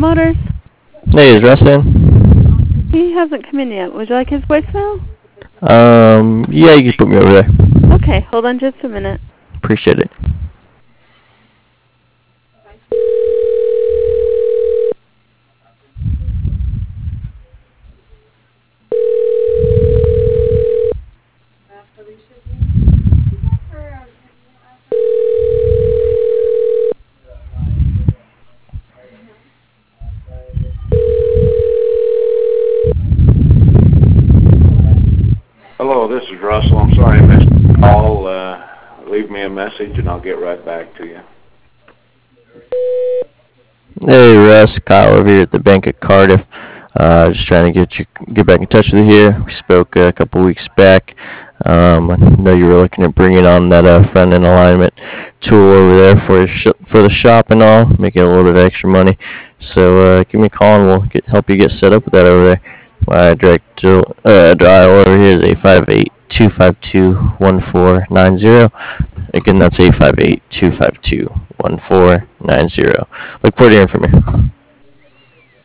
Motors. Hey, is Russ in? He hasn't come in yet. Would you like his voicemail? Yeah, you can put me over there. Okay, hold on just a minute. Appreciate it. Hello, this is Russell. I'm sorry I missed the call. Leave me a message and I'll get right back to you. Hey, Russ, Kyle over here at the Bank of Cardiff. Just trying to get back in touch with you here. We spoke a couple weeks back. I know you were looking at bringing on that front-end alignment tool over there for the shop and all, making a little bit of extra money. So give me a call and we'll help you get set up with that over there. My direct dial over here is 858-252-1490. Again, that's 858-252-1490. Look forward to hearing from you.